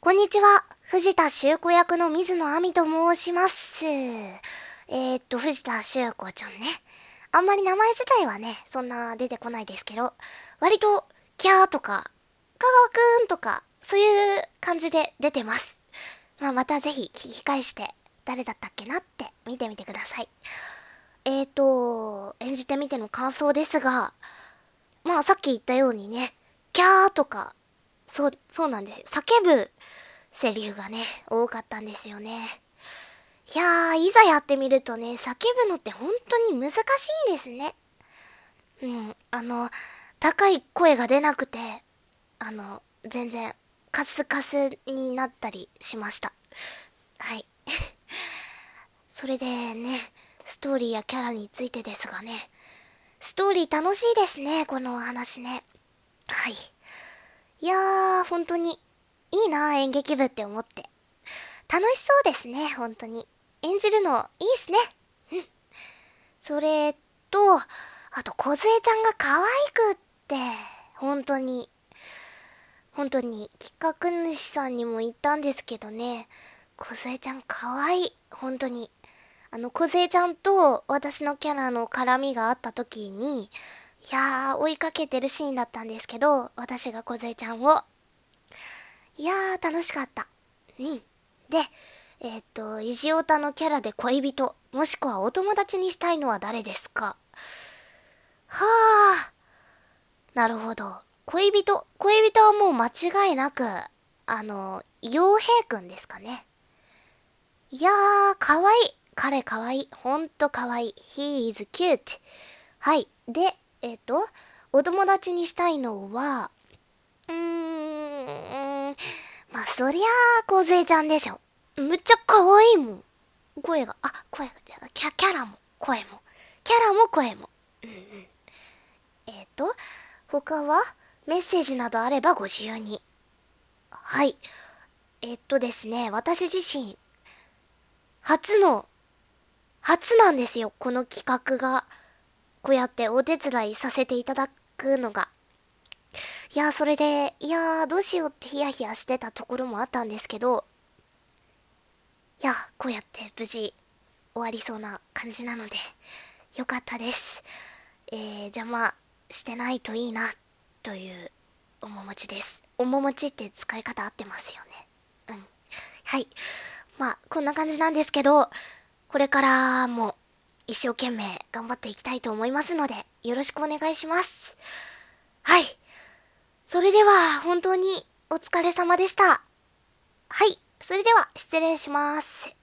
こんにちは。藤田修子役の水野亜美と申します。藤田修子ちゃんね。あんまり名前自体はね、そんな出てこないですけど、割と、キャーとか、香川くんとか、そういう感じで出てます。またぜひ聞き返して、誰だったっけなって見てみてください。演じてみての感想ですが、さっき言ったようにね、キャーとか、そうなんですよ。叫ぶセリフがね、多かったんですよね。いやー、いざやってみるとね、叫ぶのって本当に難しいんですね。高い声が出なくて、全然、カスカスになったりしました。はい。それでね、ストーリーやキャラについてですがね、ストーリー楽しいですね、このお話ね。はい。いやー、本当に、いいな、演劇部って思って。楽しそうですね、本当に。演じるの、いいっすね。うん。それと、あと、梢ちゃんが可愛くって、本当に、本当に、企画主さんにも言ったんですけどね、梢ちゃん可愛い、本当に。梢ちゃんと私のキャラの絡みがあった時に、いやー、追いかけてるシーンだったんですけど、私が梢ちゃんを。いやー、楽しかった。うん。で、イジオタのキャラで恋人、もしくはお友達にしたいのは誰ですか？はあ、なるほど。恋人はもう間違いなく、陽平くんですかね。いやー、かわいい。彼かわいい。ほんとかわいい。He is cute. はい。で、お友達にしたいのは、そりゃあ、梢ちゃんでしょ。むっちゃ可愛いもん。声が、キャラも、声も。キャラも声も。うんうん。他はメッセージなどあればご自由に。はい。ですね、私自身、初の、初なんですよ、この企画が。こうやってお手伝いさせていただくのが。いやー、それで、どうしようってヒヤヒヤしてたところもあったんですけど、いや、こうやって無事終わりそうな感じなので、よかったです。邪魔してないといいな、という面持ちです。面持ちって使い方合ってますよね。うん。はい。こんな感じなんですけど、これからも一生懸命頑張っていきたいと思いますので、よろしくお願いします。はい。それでは、本当にお疲れ様でした。はい。それでは、失礼します。